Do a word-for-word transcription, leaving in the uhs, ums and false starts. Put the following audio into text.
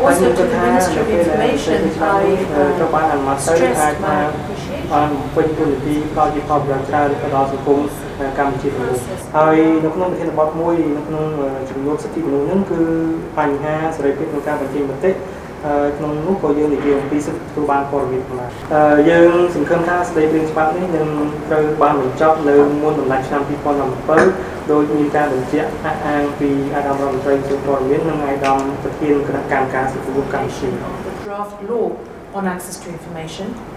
Also to the Ministry of Information, I uh, stressed my appreciation. បានពេញទូនាទីផ្ដល់ជាផលប្រយោជន៍ច្រើនទៅដល់សង្គមកម្ពុជាទាំងមូលហើយនៅក្នុងប្រធានបទមួយនៅក្នុងជំនួបសិទ្ធិមនុស្សហ្នឹងគឺបញ្ហាសេរីភាពក្នុងការបញ្ចេញមតិក្នុងនោះក៏យើងនិយាយអំពីសិទ្ធិទទួលបានព័ត៌មានផងដែរយើងសង្ឃឹមថាស្ដីព្រាងច្បាប់នេះនឹងត្រូវបានបញ្ចប់នៅមុនដំណាច់ឆ្នាំពីរពាន់bảyដោយមានការបញ្ជាក់អះអាងពីអាដាមរដ្ឋមន្ត្រីក្រសួងព័ត៌មាននិងអាដាមប្រធានគណៈកម្មការសិទ្ធិមនុស្សកម្ពុជា The draft law on access to information